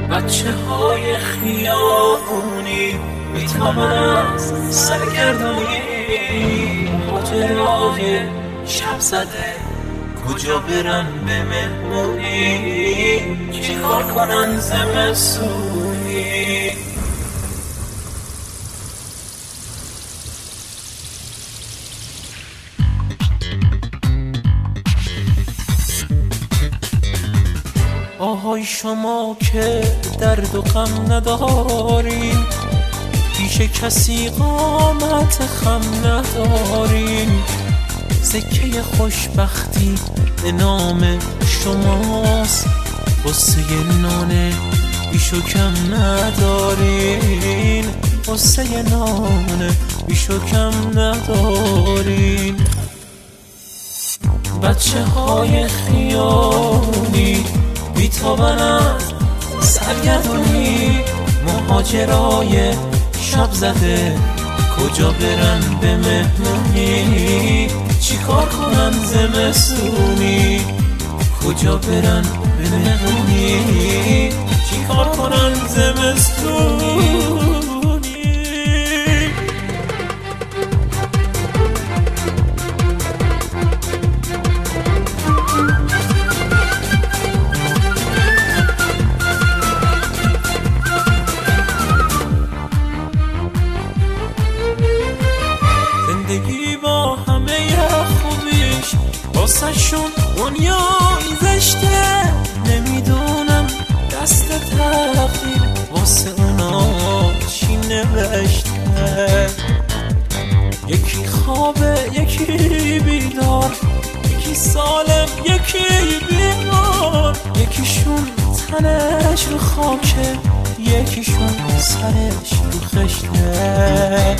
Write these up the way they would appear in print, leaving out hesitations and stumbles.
بچه های خیابونی میتابن از سرگردونی، ماجرای شب زده کجا برن به مهمونی، چی کار کنن زمستونی. آهای شما که درد و غم ندارین، پیش کسی قامت خم ندارین، سکه خوشبختی به نام شماست، قصه نان بیش و کم ندارین، قصه نان بیش و کم ندارین. بچه های خیابونی بیتابن از سرگردونی، مهاجرای شب زده کجا برن به مهمونی، چی کار کنن زمستونی، کجا برن به مهمونی، چی کار کنن زمستونی. زندگی با همه خوبیش واسه شون دنیای زشته، نمیدونم دست تقدیر واسه اونا چی نوشته. یکی خوابه یکی بیدار، یکی سالم یکی بیمار، یکیشون تنش رو خاکه یکیشون سرش رو خشته.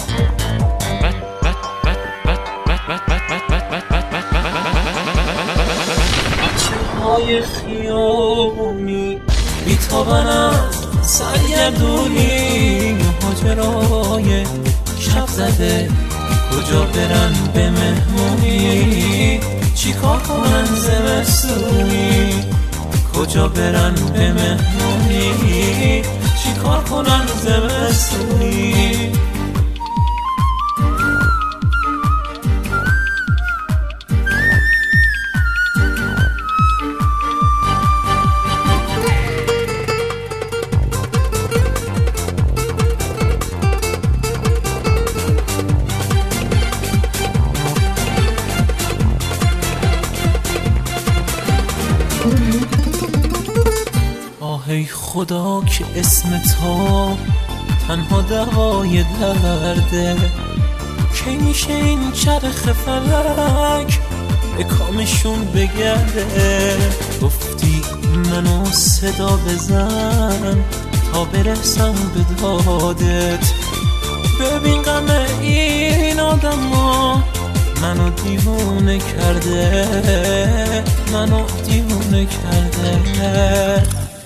های خیابونی بیتابن از سرگردونی، مهاجرای شب زده کجا برن به مهمونی، چی کار کنن زمستونی، کجا برن به مهمونی، چی کار کنن زمستونی. ای خدا که اسم تو تنها دوای درده، کی میشه این چرخ فلک به کامشون بگرده. گفتی منو صدا بزن تا برسم به دادت، ببین غم این آدم ها منو دیوونه کرده، منو دیوونه کرده.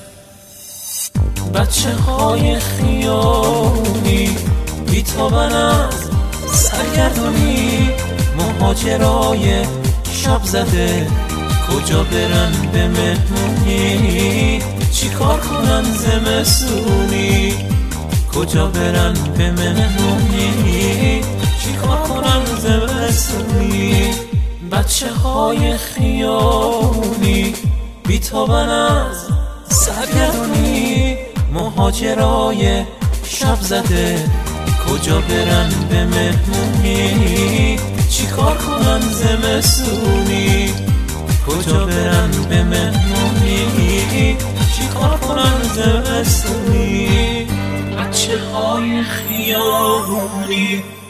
بچه های خیابونی بیتابن از سرگردونی، مهاجرای شب زده کجا برن به مهمونی، چی کار کنن زمستونی، کجا برن به مهمونی، چی کار کنن زمستونی. بچه های خیابونی بیتابن از سرگردونی، مهاجرای شب زده کجا برن به مهمونی، چی کار کنن زمستونی، کجا برن به مهمونی، چی کار کنن زمستونی. بچه های خیابونی